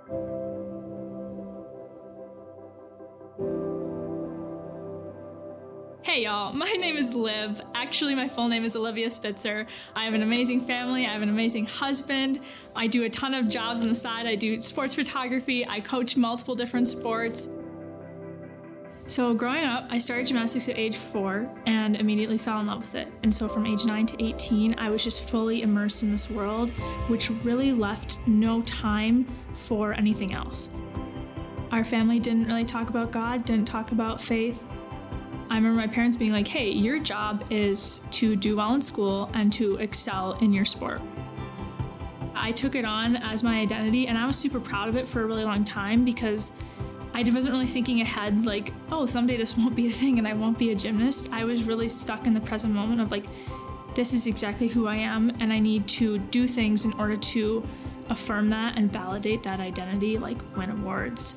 Hey y'all, my name is Liv. Actually, my full name is Olivia Spitzer. I have an amazing family, I have an amazing husband. I do a ton of jobs on the side. I do sports photography, I coach multiple different sports. So growing up, I started gymnastics at age 4 and immediately fell in love with it. And so from age 9 to 18, I was just fully immersed in this world, which really left no time for anything else. Our family didn't really talk about God, didn't talk about faith. I remember my parents being like, hey, your job is to do well in school and to excel in your sport. I took it on as my identity, and I was super proud of it for a really long time because I wasn't really thinking ahead like, oh, someday this won't be a thing and I won't be a gymnast. I was really stuck in the present moment of like, this is exactly who I am, and I need to do things in order to affirm that and validate that identity, like win awards.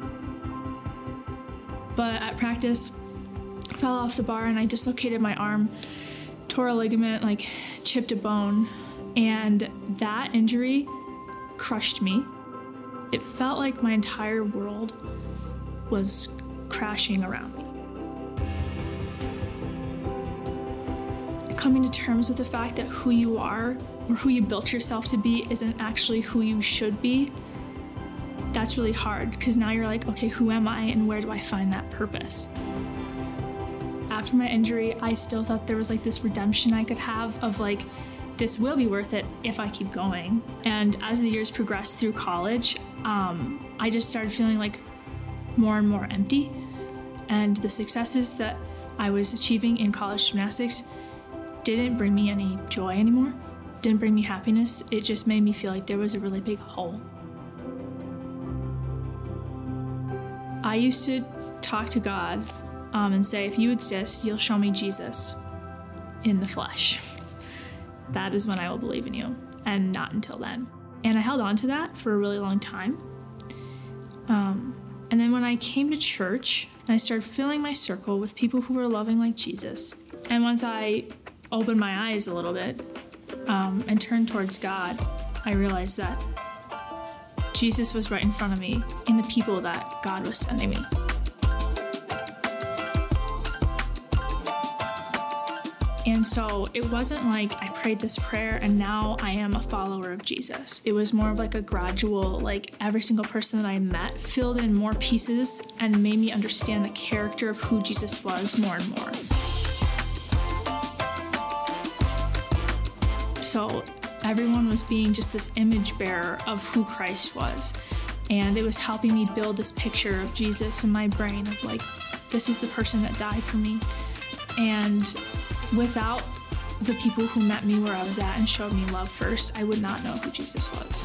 But at practice, fell off the bar and I dislocated my arm, tore a ligament, like chipped a bone, and that injury crushed me. It felt like my entire world was crashing around me. Coming to terms with the fact that who you are or who you built yourself to be isn't actually who you should be, that's really hard because now you're like, okay, who am I and where do I find that purpose? After my injury, I still thought there was like this redemption I could have of like, this will be worth it if I keep going. And as the years progressed through college, I just started feeling like more and more empty. And the successes that I was achieving in college gymnastics didn't bring me any joy anymore, didn't bring me happiness. It just made me feel like there was a really big hole. I used to talk to God and say, if you exist, you'll show me Jesus in the flesh. That is when I will believe in you, and not until then. And I held on to that for a really long time. And then when I came to church, and I started filling my circle with people who were loving like Jesus, and once I opened my eyes a little bit and turned towards God, I realized that Jesus was right in front of me in the people that God was sending me. And so it wasn't like I prayed this prayer and now I am a follower of Jesus. It was more of like a gradual, like every single person that I met filled in more pieces and made me understand the character of who Jesus was more and more. So everyone was being just this image bearer of who Christ was. And it was helping me build this picture of Jesus in my brain of like, this is the person that died for me. And without the people who met me where I was at and showed me love first, I would not know who Jesus was.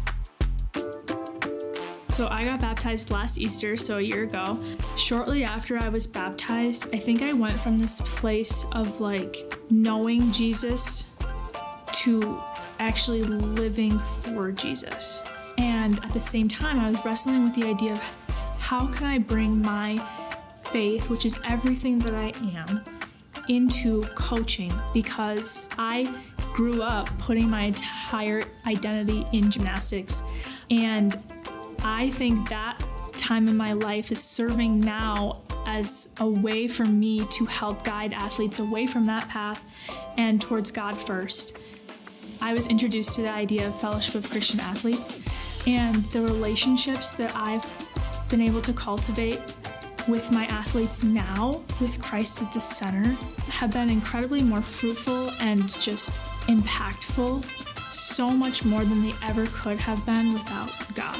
So I got baptized last Easter, so a year ago. Shortly after I was baptized, I think I went from this place of like knowing Jesus to actually living for Jesus. And at the same time, I was wrestling with the idea of how can I bring my faith, which is everything that I am, into coaching, because I grew up putting my entire identity in gymnastics. And I think that time in my life is serving now as a way for me to help guide athletes away from that path and towards God first. I was introduced to the idea of Fellowship of Christian Athletes, and the relationships that I've been able to cultivate with my athletes now, with Christ at the center, have been incredibly more fruitful and just impactful, so much more than they ever could have been without God.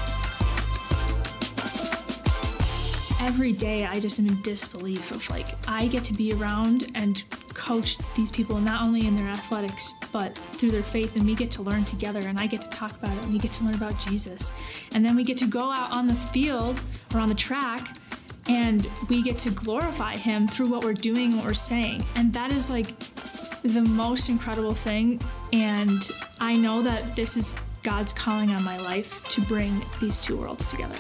Every day I just am in disbelief of like, I get to be around and coach these people not only in their athletics, but through their faith, and we get to learn together, and I get to talk about it, and we get to learn about Jesus. And then we get to go out on the field or on the track, and we get to glorify him through what we're doing and what we're saying. And that is like the most incredible thing. And I know that this is God's calling on my life to bring these two worlds together.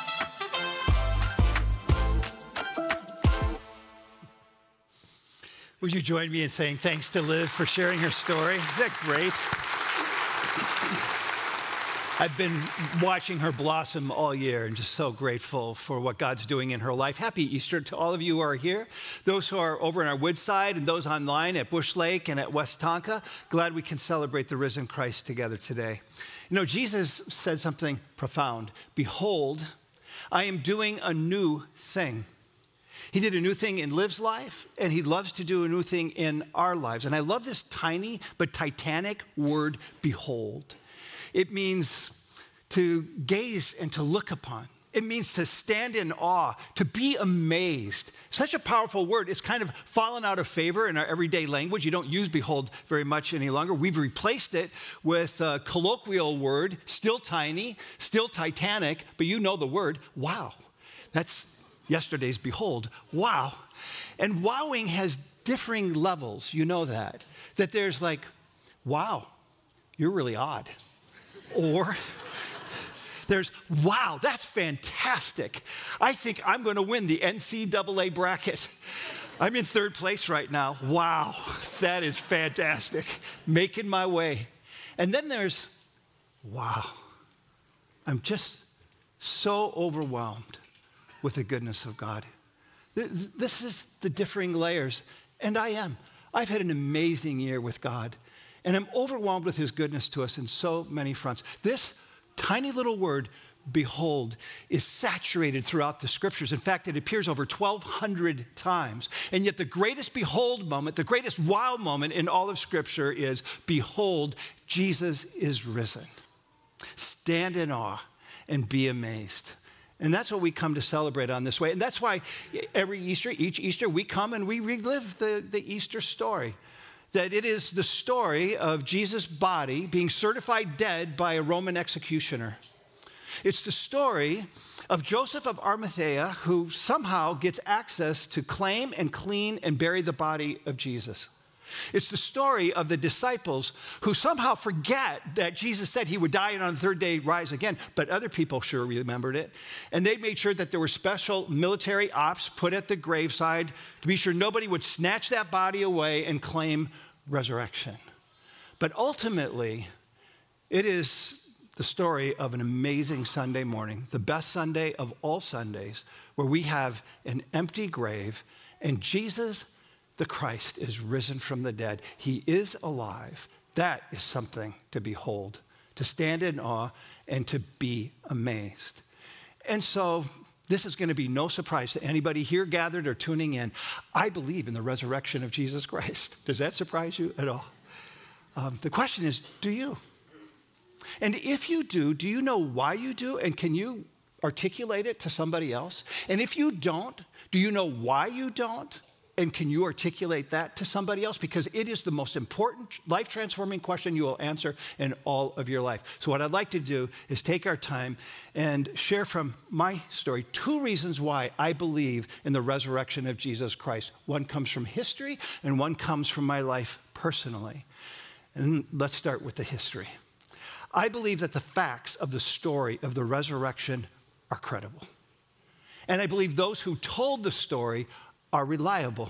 Would you join me in saying thanks to Liv for sharing her story? Isn't that great? I've been watching her blossom all year and just so grateful for what God's doing in her life. Happy Easter to all of you who are here, those who are over in our Woodside and those online at Bush Lake and at West Tonka. Glad we can celebrate the risen Christ together today. You know, Jesus said something profound. Behold, I am doing a new thing. He did a new thing in Liv's life, and he loves to do a new thing in our lives. And I love this tiny but titanic word, behold. It means to gaze and to look upon. It means to stand in awe, to be amazed. Such a powerful word. It's kind of fallen out of favor in our everyday language. You don't use behold very much any longer. We've replaced it with a colloquial word, still tiny, still titanic, but you know the word, wow. That's yesterday's behold, wow. And wowing has differing levels, you know that. That there's like, wow, you're really odd. Or there's, wow, that's fantastic. I think I'm going to win the NCAA bracket. I'm in third place right now. Wow, that is fantastic. Making my way. And then there's, wow, I'm just so overwhelmed with the goodness of God. This is the differing layers, and I am. I've had an amazing year with God. And I'm overwhelmed with his goodness to us in so many fronts. This tiny little word, behold, is saturated throughout the scriptures. In fact, it appears over 1,200 times. And yet the greatest behold moment, the greatest wow moment in all of scripture is, behold, Jesus is risen. Stand in awe and be amazed. And that's what we come to celebrate on this way. And that's why each Easter, we come and we relive the Easter story. That it is the story of Jesus' body being certified dead by a Roman executioner. It's the story of Joseph of Arimathea, who somehow gets access to claim and clean and bury the body of Jesus. It's the story of the disciples who somehow forget that Jesus said he would die and on the third day rise again, but other people sure remembered it. And they made sure that there were special military ops put at the graveside to be sure nobody would snatch that body away and claim resurrection. But ultimately, it is the story of an amazing Sunday morning, the best Sunday of all Sundays, where we have an empty grave and Jesus the Christ is risen from the dead. He is alive. That is something to behold, to stand in awe, and to be amazed. And so this is going to be no surprise to anybody here gathered or tuning in. I believe in the resurrection of Jesus Christ. Does that surprise you at all? The question is, do you? And if you do you know why you do? And can you articulate it to somebody else? And if you don't, do you know why you don't? And can you articulate that to somebody else? Because it is the most important life-transforming question you will answer in all of your life. So what I'd like to do is take our time and share from my story 2 reasons why I believe in the resurrection of Jesus Christ. One comes from history, and one comes from my life personally. And let's start with the history. I believe that the facts of the story of the resurrection are credible. And I believe those who told the story are reliable.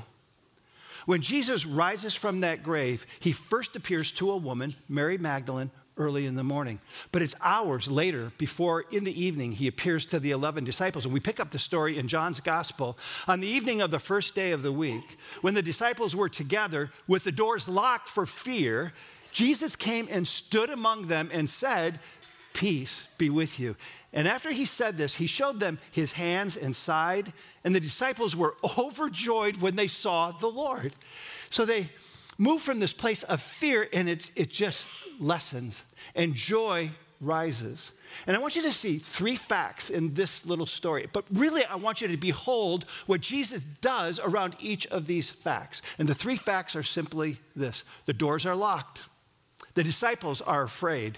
When Jesus rises from that grave, he first appears to a woman, Mary Magdalene, early in the morning. But it's hours later, before in the evening, he appears to the 11 disciples. And we pick up the story in John's gospel. On the evening of the first day of the week, when the disciples were together with the doors locked for fear, Jesus came and stood among them and said, peace be with you. And after he said this, he showed them his hands and side, and the disciples were overjoyed when they saw the Lord. So they moved from this place of fear, and it just lessens, and joy rises. And I want you to see 3 facts in this little story, but really I want you to behold what Jesus does around each of these facts. And the 3 facts are simply this: the doors are locked, the disciples are afraid,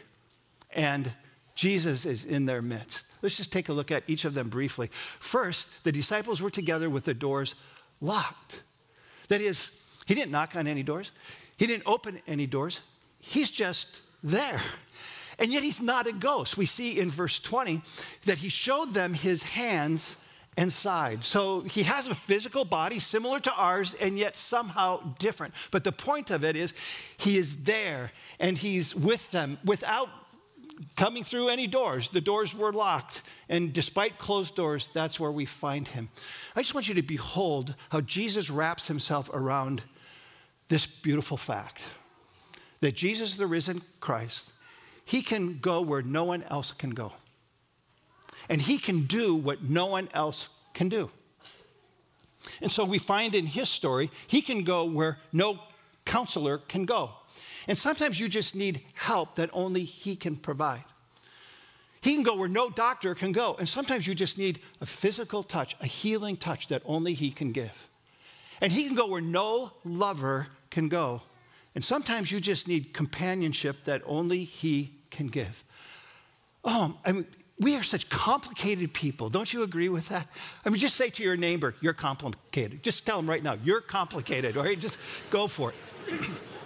and Jesus is in their midst. Let's just take a look at each of them briefly. First, the disciples were together with the doors locked. That is, he didn't knock on any doors. He didn't open any doors. He's just there. And yet he's not a ghost. We see in verse 20 that he showed them his hands and side. So he has a physical body similar to ours and yet somehow different. But the point of it is he is there and he's with them without coming through any doors. The doors were locked. And despite closed doors, that's where we find him. I just want you to behold how Jesus wraps himself around this beautiful fact that Jesus, the risen Christ, he can go where no one else can go. And he can do what no one else can do. And so we find in his story, he can go where no counselor can go. And sometimes you just need help that only he can provide. He can go where no doctor can go. And sometimes you just need a physical touch, a healing touch that only he can give. And he can go where no lover can go. And sometimes you just need companionship that only he can give. We are such complicated people. Don't you agree with that? Just say to your neighbor, you're complicated. Just tell them right now, you're complicated, all right? Just go for it.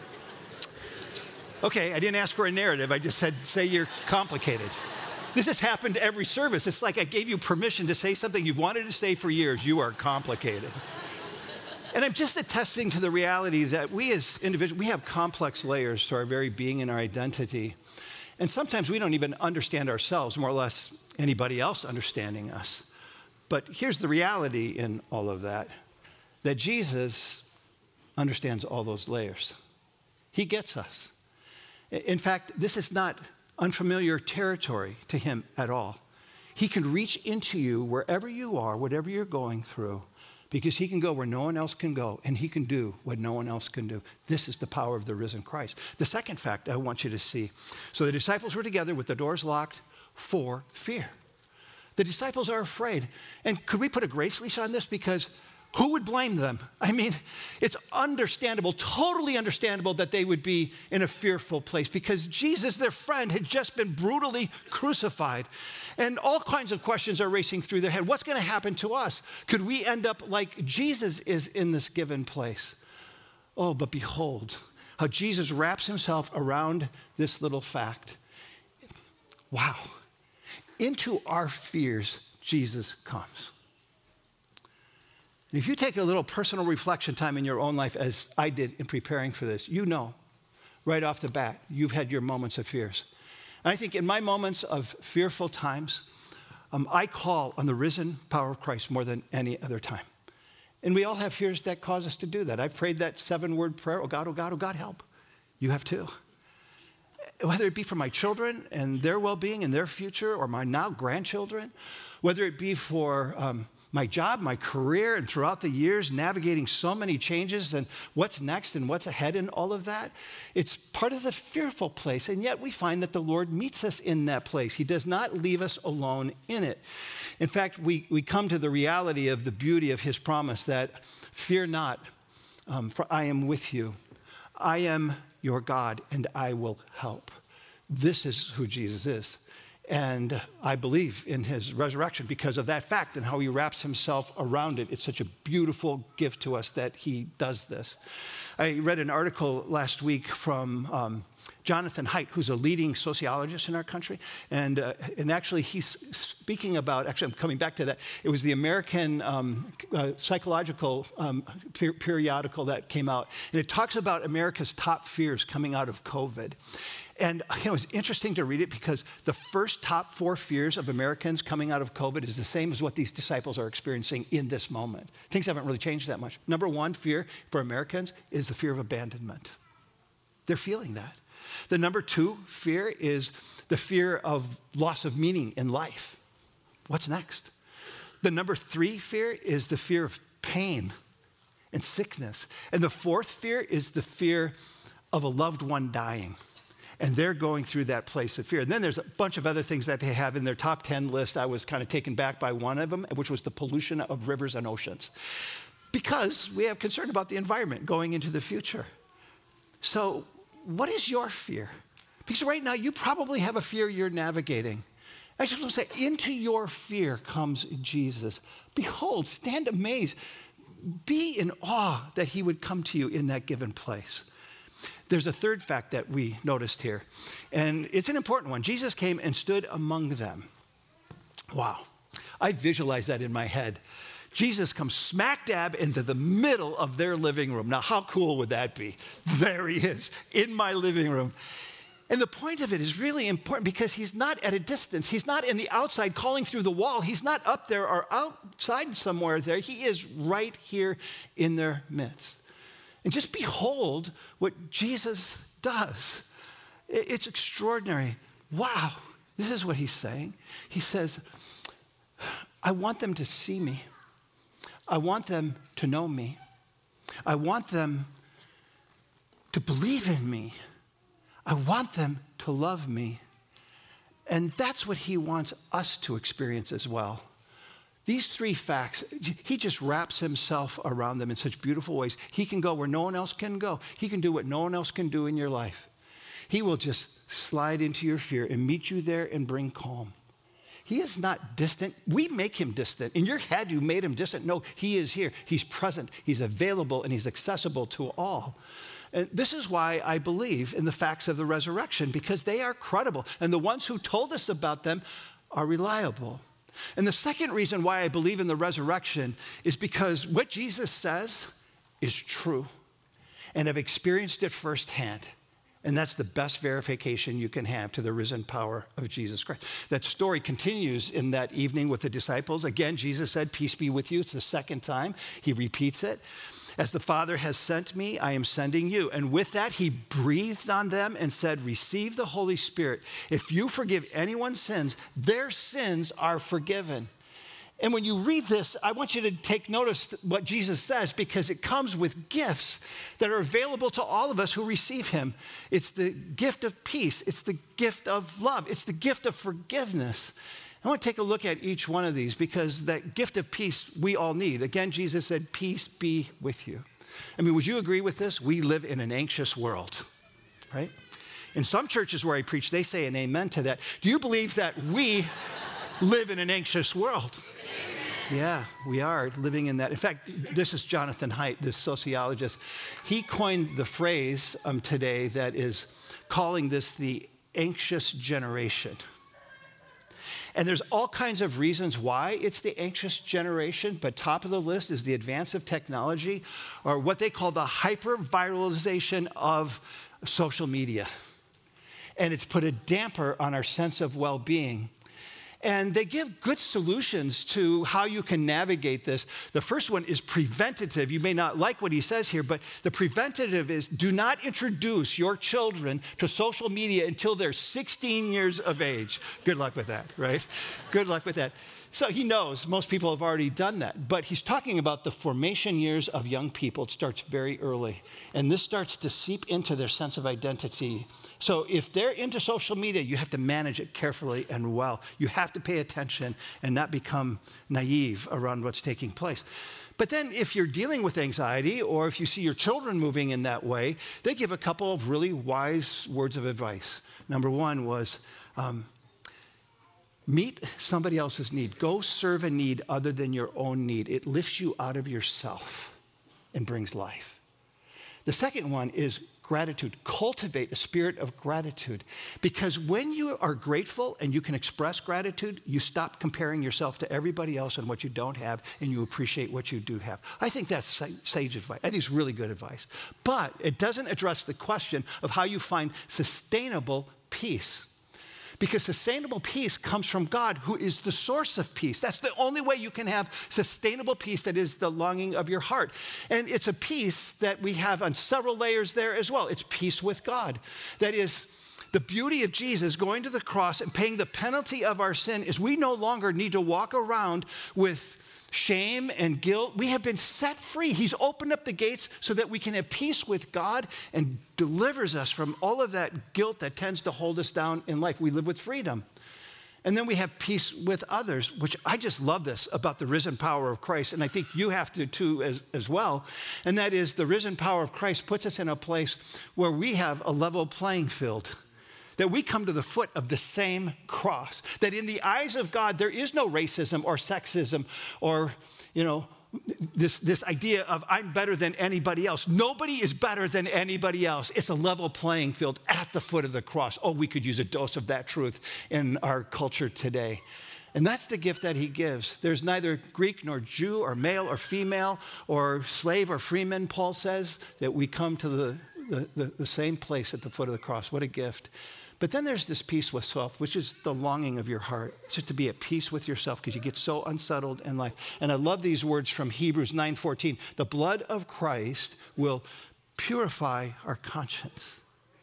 Okay, I didn't ask for a narrative. I just said, say you're complicated. This has happened every service. It's like I gave you permission to say something you've wanted to say for years. You are complicated. And I'm just attesting to the reality that we as individuals, we have complex layers to our very being and our identity. And sometimes we don't even understand ourselves, more or less anybody else understanding us. But here's the reality in all of that Jesus understands all those layers. He gets us. In fact, this is not unfamiliar territory to him at all. He can reach into you wherever you are, whatever you're going through, because he can go where no one else can go, and he can do what no one else can do. This is the power of the risen Christ. The second fact I want you to see. So the disciples were together with the doors locked for fear. The disciples are afraid. And could we put a grace leash on this? Because who would blame them? It's understandable, totally understandable that they would be in a fearful place because Jesus, their friend, had just been brutally crucified. And all kinds of questions are racing through their head. What's going to happen to us? Could we end up like Jesus is in this given place? Oh, but behold how Jesus wraps himself around this little fact. Wow. Into our fears, Jesus comes. And if you take a little personal reflection time in your own life, as I did in preparing for this, you know right off the bat, you've had your moments of fears. And I think in my moments of fearful times, I call on the risen power of Christ more than any other time. And we all have fears that cause us to do that. I've prayed that 7-word prayer, oh God, oh God, oh God, help. You have too. Whether it be for my children and their well-being and their future, or my now grandchildren, whether it be for my job, my career, and throughout the years, navigating so many changes and what's next and what's ahead in all of that. It's part of the fearful place, and yet we find that the Lord meets us in that place. He does not leave us alone in it. In fact, we come to the reality of the beauty of his promise that, fear not, for I am with you. I am your God, and I will help. This is who Jesus is. And I believe in his resurrection because of that fact and how he wraps himself around it. It's such a beautiful gift to us that he does this. I read an article last week from Jonathan Haidt, who's a leading sociologist in our country. And actually, he's speaking about, actually, I'm coming back to that. It was the American Psychological periodical that came out. And it talks about America's top fears coming out of COVID. And it was interesting to read it because the first top 4 fears of Americans coming out of COVID is the same as what these disciples are experiencing in this moment. Things haven't really changed that much. Number 1 fear for Americans is the fear of abandonment. They're feeling that. The number 2 fear is the fear of loss of meaning in life. What's next? The number 3 fear is the fear of pain and sickness. And the 4th fear is the fear of a loved one dying. And they're going through that place of fear. And then there's a bunch of other things that they have in their top 10 list. I was kind of taken back by one of them, which was the pollution of rivers and oceans. Because we have concern about the environment going into the future. So what is your fear? Because right now you probably have a fear you're navigating. I just want to say, into your fear comes Jesus. Behold, stand amazed. Be in awe that he would come to you in that given place. There's a third fact that we noticed here, and it's an important one. Jesus came and stood among them. Wow. I visualize that in my head. Jesus comes smack dab into the middle of their living room. Now, how cool would that be? There he is, in my living room. And the point of it is really important because he's not at a distance. He's not in the outside calling through the wall. He's not up there or outside somewhere there. He is right here in their midst. And just behold what Jesus does. It's extraordinary. Wow. This is what he's saying. He says, I want them to see me. I want them to know me. I want them to believe in me. I want them to love me. And that's what he wants us to experience as well. These three facts, he just wraps himself around them in such beautiful ways. He can go where no one else can go. He can do what no one else can do in your life. He will just slide into your fear and meet you there and bring calm. He is not distant. We make him distant. In your head, you made him distant. No, he is here. He's present. He's available, and he's accessible to all. And this is why I believe in the facts of the resurrection, because they are credible. And the ones who told us about them are reliable. And the second reason why I believe in the resurrection is because what Jesus says is true. And I've experienced it firsthand. And that's the best verification you can have to the risen power of Jesus Christ. That story continues in that evening with the disciples. Again, Jesus said, peace be with you. It's the second time. He repeats it. As the Father has sent me, I am sending you. And with that, he breathed on them and said, receive the Holy Spirit. If you forgive anyone's sins, their sins are forgiven. And when you read this, I want you to take notice what Jesus says, because it comes with gifts that are available to all of us who receive him. It's the gift of peace. It's the gift of love. It's the gift of forgiveness. I want to take a look at each one of these because that gift of peace we all need. Again, Jesus said, peace be with you. I mean, would you agree with this? We live in an anxious world, right? In some churches where I preach, they say an amen to that. Do you believe that we live in an anxious world? Yeah, we are living in that. In fact, this is Jonathan Haidt, this sociologist. He coined the phrase today that is calling this the anxious generation. And there's all kinds of reasons why it's the anxious generation, but top of the list is the advance of technology, or what they call the hyper-viralization of social media. And it's put a damper on our sense of well-being. And they give good solutions to how you can navigate this. The first one is preventative. You may not like what he says here, but the preventative is do not introduce your children to social media until they're 16 years of age. Good luck with that, right? Good luck with that. So he knows most people have already done that, but he's talking about the formation years of young people. It starts very early, and this starts to seep into their sense of identity. So if they're into social media, you have to manage it carefully and well. You have to pay attention and not become naive around what's taking place. But then if you're dealing with anxiety, or if you see your children moving in that way, they give a couple of really wise words of advice. Number one was, meet somebody else's need. Go serve a need other than your own need. It lifts you out of yourself and brings life. The second one is gratitude. Cultivate a spirit of gratitude. Because when you are grateful and you can express gratitude, you stop comparing yourself to everybody else and what you don't have, and you appreciate what you do have. I think that's sage advice. I think it's really good advice. But it doesn't address the question of how you find sustainable peace. Because sustainable peace comes from God, who is the source of peace. That's the only way you can have sustainable peace, that is the longing of your heart. And it's a peace that we have on several layers there as well. It's peace with God. That is, the beauty of Jesus going to the cross and paying the penalty of our sin is we no longer need to walk around with shame and guilt. We have been set free. He's opened up the gates so that we can have peace with God and delivers us from all of that guilt that tends to hold us down in life. We live with freedom. And then we have peace with others, which I just love this about the risen power of Christ. And I think you have to too as well. And that is the risen power of Christ puts us in a place where we have a level playing field. That we come to the foot of the same cross. That in the eyes of God, there is no racism or sexism or, this idea of I'm better than anybody else. Nobody is better than anybody else. It's a level playing field at the foot of the cross. Oh, we could use a dose of that truth in our culture today. And that's the gift that he gives. There's neither Greek nor Jew or male or female or slave or freeman, Paul says, that we come to the same place at the foot of the cross. What a gift. But then there's this peace with self, which is the longing of your heart. It's just to be at peace with yourself because you get so unsettled in life. And I love these words from Hebrews 9:14. The blood of Christ will purify our conscience.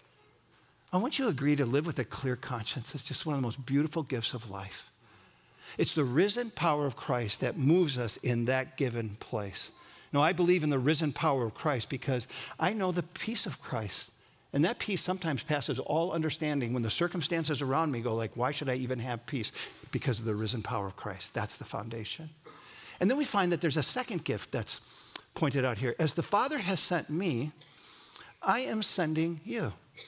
I want you to agree to live with a clear conscience. It's just one of the most beautiful gifts of life. It's the risen power of Christ that moves us in that given place. No, I believe in the risen power of Christ because I know the peace of Christ. And that peace sometimes passes all understanding when the circumstances around me go like, why should I even have peace? Because of the risen power of Christ. That's the foundation. And then we find that there's a second gift that's pointed out here. As the Father has sent me, I am sending you.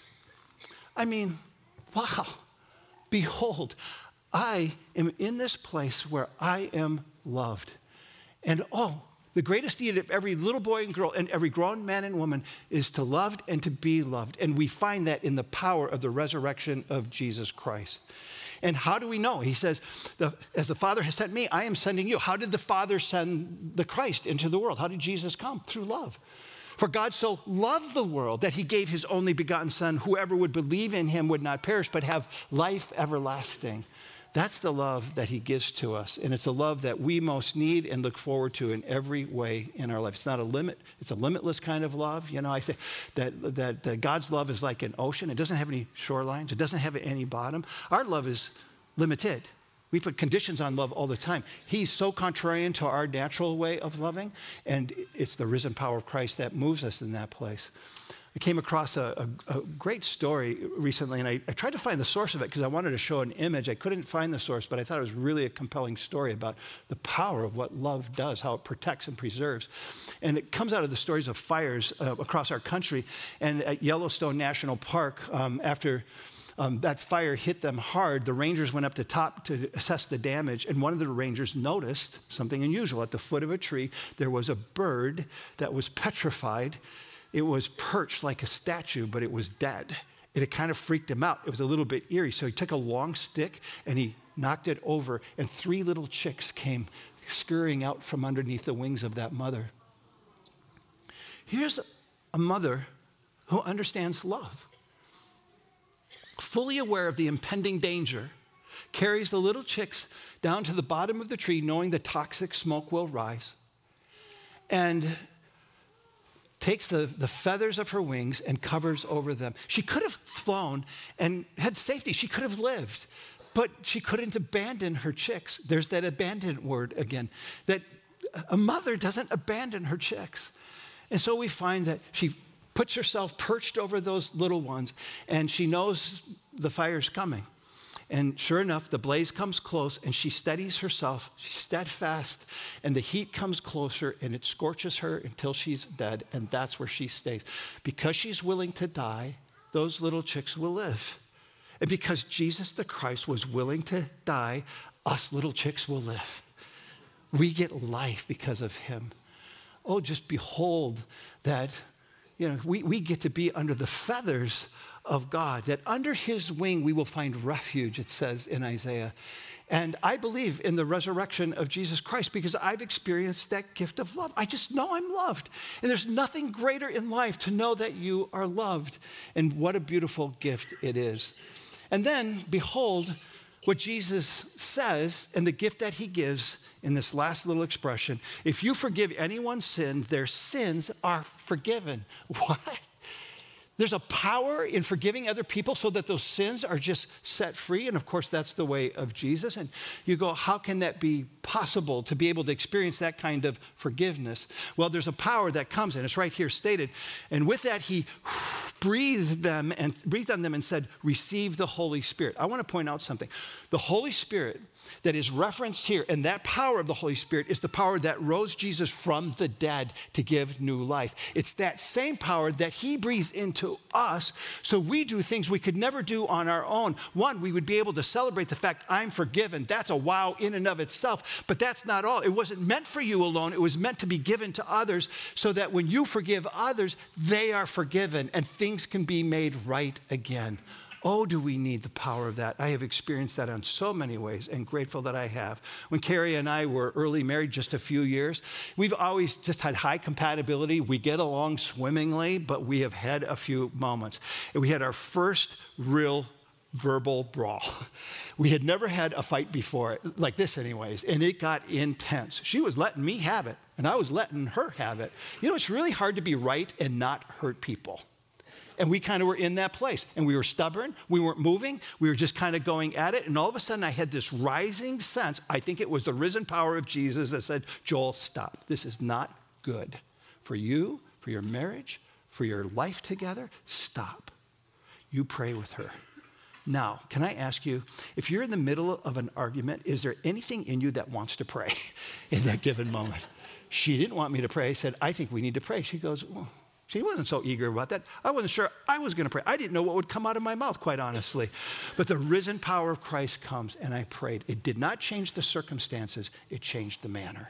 I mean, wow. Behold, I am in this place where I am loved. And the greatest need of every little boy and girl and every grown man and woman is to love and to be loved. And we find that in the power of the resurrection of Jesus Christ. And how do we know? He says, as the Father has sent me, I am sending you. How did the Father send the Christ into the world? How did Jesus come? Through love. For God so loved the world that he gave his only begotten Son. Whoever would believe in him would not perish, but have life everlasting. That's the love that he gives to us. And it's a love that we most need and look forward to in every way in our life. It's not a limit. It's a limitless kind of love. You know, I say that God's love is like an ocean. It doesn't have any shorelines. It doesn't have any bottom. Our love is limited. We put conditions on love all the time. He's so contrarian to our natural way of loving, and it's the risen power of Christ that moves us in that place. I came across a great story recently, and I tried to find the source of it because I wanted to show an image. I couldn't find the source, but I thought it was really a compelling story about the power of what love does, how it protects and preserves. And it comes out of the stories of fires across our country. And at Yellowstone National Park, after that fire hit them hard, the rangers went up to top to assess the damage, and one of the rangers noticed something unusual. At the foot of a tree, there was a bird that was petrified. It was perched like a statue, but it was dead. And it kind of freaked him out. It was a little bit eerie. So he took a long stick and he knocked it over, and 3 little chicks came scurrying out from underneath the wings of that mother. Here's a mother who understands love, fully aware of the impending danger, carries the little chicks down to the bottom of the tree, knowing the toxic smoke will rise, and takes the feathers of her wings and covers over them. She could have flown and had safety. She could have lived, but she couldn't abandon her chicks. There's that abandon word again, that a mother doesn't abandon her chicks. And so we find that she puts herself perched over those little ones, and she knows the fire's coming. And sure enough, the blaze comes close, and she steadies herself. She's steadfast, and the heat comes closer, and it scorches her until she's dead, and that's where she stays. Because she's willing to die, those little chicks will live. And because Jesus the Christ was willing to die, us little chicks will live. We get life because of him. Oh, just behold that, we get to be under the feathers of God, that under his wing we will find refuge, it says in Isaiah. And I believe in the resurrection of Jesus Christ because I've experienced that gift of love. I just know I'm loved. And there's nothing greater in life to know that you are loved. And what a beautiful gift it is. And then, behold what Jesus says and the gift that he gives in this last little expression. If you forgive anyone's sin, their sins are forgiven. What? There's a power in forgiving other people so that those sins are just set free. And of course, that's the way of Jesus. And you go, how can that be possible to be able to experience that kind of forgiveness? Well, there's a power that comes, and it's right here stated. And with that, he breathed on them and said, receive the Holy Spirit. I want to point out something. The Holy Spirit that is referenced here, and that power of the Holy Spirit is the power that rose Jesus from the dead to give new life. It's that same power that he breathes into us so we do things we could never do on our own. One, we would be able to celebrate the fact I'm forgiven. That's a wow in and of itself, but that's not all. It wasn't meant for you alone. It was meant to be given to others so that when you forgive others, they are forgiven and things can be made right again. Oh, do we need the power of that? I have experienced that in so many ways and grateful that I have. When Carrie and I were early married, just a few years, we've always just had high compatibility. We get along swimmingly, but we have had a few moments. And we had our first real verbal brawl. We had never had a fight before, like this anyways, and it got intense. She was letting me have it, and I was letting her have it. You know, it's really hard to be right and not hurt people. And we kind of were in that place. And we were stubborn. We weren't moving. We were just kind of going at it. And all of a sudden, I had this rising sense. I think it was the risen power of Jesus that said, Joel, stop. This is not good for you, for your marriage, for your life together. Stop. You pray with her. Now, can I ask you, if you're in the middle of an argument, is there anything in you that wants to pray in that given moment? She didn't want me to pray. I said, I think we need to pray. She goes, well, she wasn't so eager about that. I wasn't sure I was going to pray. I didn't know what would come out of my mouth, quite honestly. But the risen power of Christ comes, and I prayed. It did not change the circumstances. It changed the manner.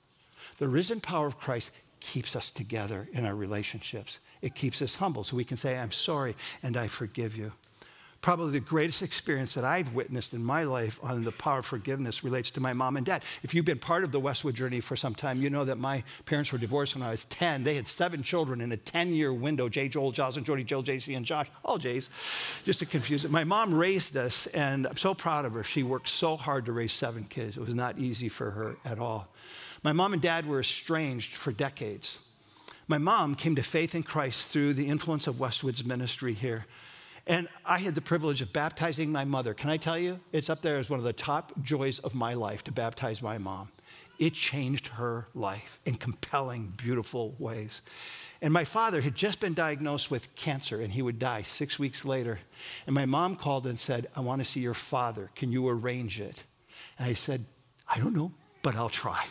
The risen power of Christ keeps us together in our relationships. It keeps us humble so we can say, I'm sorry, and I forgive you. Probably the greatest experience that I've witnessed in my life on the power of forgiveness relates to my mom and dad. If you've been part of the Westwood journey for some time, you know that my parents were divorced when I was 10. They had 7 children in a 10-year window, Jay, Joel, Jocelyn, Jody, Jill, JC, and Josh, all Jays, just to confuse it. My mom raised us, and I'm so proud of her. She worked so hard to raise 7 kids. It was not easy for her at all. My mom and dad were estranged for decades. My mom came to faith in Christ through the influence of Westwood's ministry here. And I had the privilege of baptizing my mother. Can I tell you, it's up there as one of the top joys of my life to baptize my mom. It changed her life in compelling, beautiful ways. And my father had just been diagnosed with cancer, and he would die 6 weeks later. And my mom called and said, I want to see your father. Can you arrange it? And I said, I don't know, but I'll try.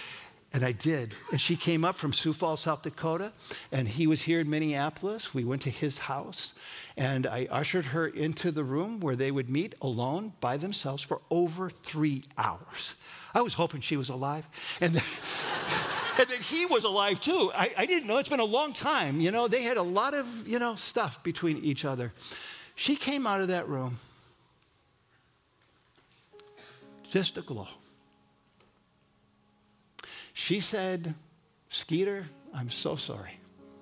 And I did. And she came up from Sioux Falls, South Dakota, and he was here in Minneapolis. We went to his house, and I ushered her into the room where they would meet alone by themselves for over 3 hours. I was hoping she was alive, and then he was alive too. I didn't know. It's been a long time. You know, they had a lot of, stuff between each other. She came out of that room just aglow. She said, Skeeter, I'm so sorry.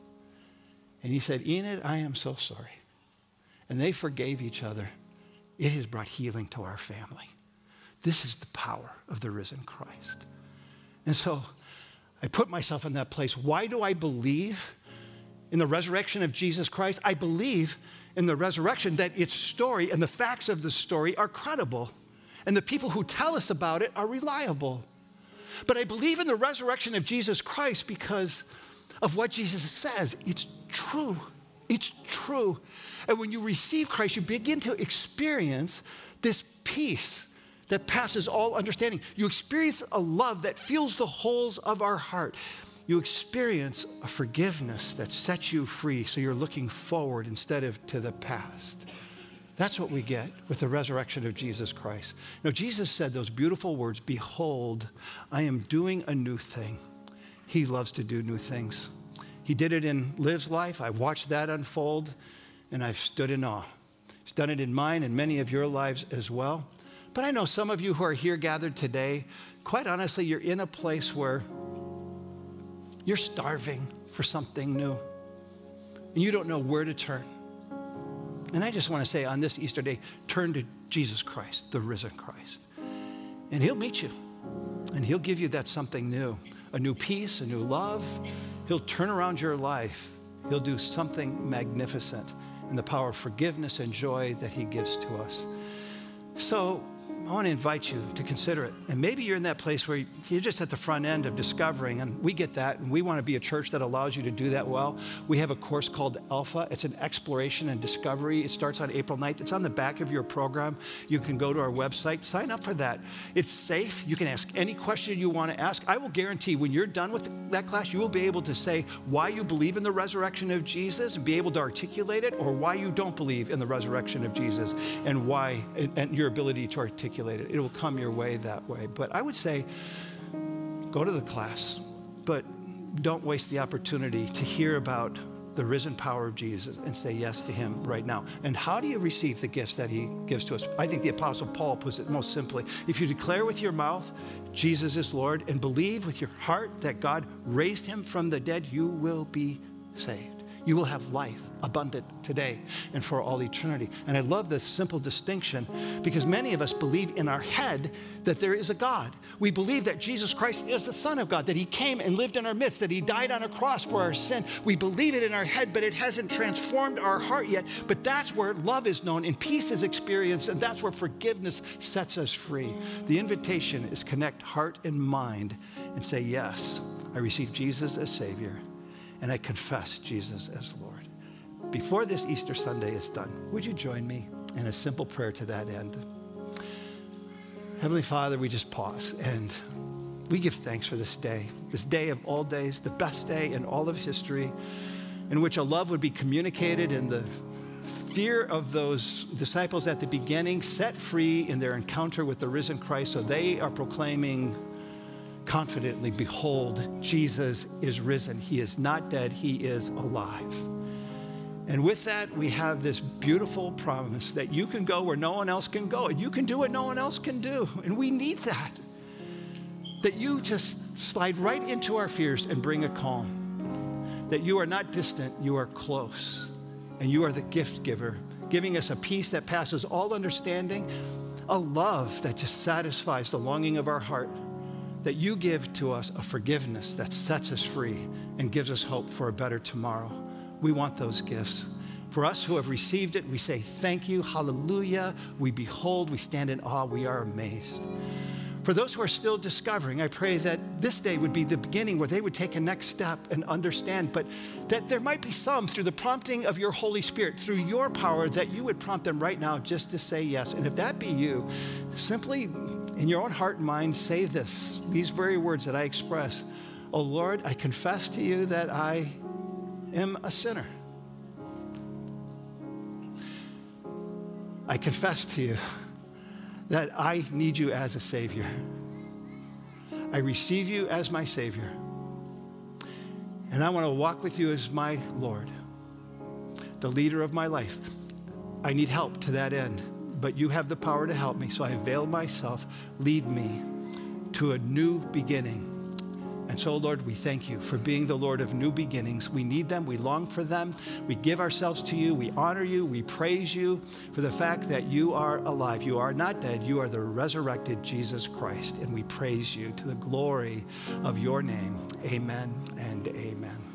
And he said, Enid, I am so sorry. And they forgave each other. It has brought healing to our family. This is the power of the risen Christ. And so I put myself in that place. Why do I believe in the resurrection of Jesus Christ? I believe in the resurrection that its story and the facts of the story are credible. And the people who tell us about it are reliable. But I believe in the resurrection of Jesus Christ because of what Jesus says. It's true. It's true. And when you receive Christ, you begin to experience this peace that passes all understanding. You experience a love that fills the holes of our heart. You experience a forgiveness that sets you free, so you're looking forward instead of to the past. That's what we get with the resurrection of Jesus Christ. Jesus said those beautiful words, behold, I am doing a new thing. He loves to do new things. He did it in Liv's life. I've watched that unfold, and I've stood in awe. He's done it in mine and many of your lives as well. But I know some of you who are here gathered today, quite honestly, you're in a place where you're starving for something new, and you don't know where to turn. And I just want to say on this Easter day, turn to Jesus Christ, the risen Christ. And he'll meet you. And he'll give you that something new, a new peace, a new love. He'll turn around your life. He'll do something magnificent in the power of forgiveness and joy that he gives to us. So I want to invite you to consider it. And maybe you're in that place where you're just at the front end of discovering, and we get that, and we want to be a church that allows you to do that well. We have a course called Alpha. It's an exploration and discovery. It starts on April 9th. It's on the back of your program. You can go to our website, sign up for that. It's safe. You can ask any question you want to ask. I will guarantee when you're done with that class, you will be able to say why you believe in the resurrection of Jesus and be able to articulate it, or why you don't believe in the resurrection of Jesus and why, and your ability to articulate it. It will come your way that way. But I would say, go to the class, but don't waste the opportunity to hear about the risen power of Jesus and say yes to him right now. And how do you receive the gifts that he gives to us? I think the Apostle Paul puts it most simply. If you declare with your mouth Jesus is Lord and believe with your heart that God raised him from the dead, you will be saved. You will have life abundant today and for all eternity. And I love this simple distinction because many of us believe in our head that there is a God. We believe that Jesus Christ is the Son of God, that he came and lived in our midst, that he died on a cross for our sin. We believe it in our head, but it hasn't transformed our heart yet. But that's where love is known and peace is experienced, and that's where forgiveness sets us free. The invitation is connect heart and mind and say, yes, I receive Jesus as Savior. And I confess Jesus as Lord. Before this Easter Sunday is done, would you join me in a simple prayer to that end? Heavenly Father, we just pause and we give thanks for this day of all days, the best day in all of history, in which a love would be communicated in the fear of those disciples at the beginning, set free in their encounter with the risen Christ, so they are proclaiming confidently, behold, Jesus is risen. He is not dead, he is alive. And with that, we have this beautiful promise that you can go where no one else can go, and you can do what no one else can do. And we need that. That you just slide right into our fears and bring a calm. That you are not distant, you are close. And you are the gift giver, giving us a peace that passes all understanding, a love that just satisfies the longing of our heart. That you give to us a forgiveness that sets us free and gives us hope for a better tomorrow. We want those gifts. For us who have received it, we say thank you, hallelujah. We behold, we stand in awe, we are amazed. For those who are still discovering, I pray that this day would be the beginning where they would take a next step and understand, but that there might be some through the prompting of your Holy Spirit, through your power, that you would prompt them right now just to say yes. And if that be you, simply in your own heart and mind, say these very words that I express. Oh Lord, I confess to you that I am a sinner. I confess to you that I need you as a Savior. I receive you as my Savior. And I want to walk with you as my Lord, the leader of my life. I need help to that end, but you have the power to help me, so I avail myself. Lead me to a new beginning. And so, Lord, we thank you for being the Lord of new beginnings. We need them. We long for them. We give ourselves to you. We honor you. We praise you for the fact that you are alive. You are not dead. You are the resurrected Jesus Christ. And we praise you to the glory of your name. Amen and amen.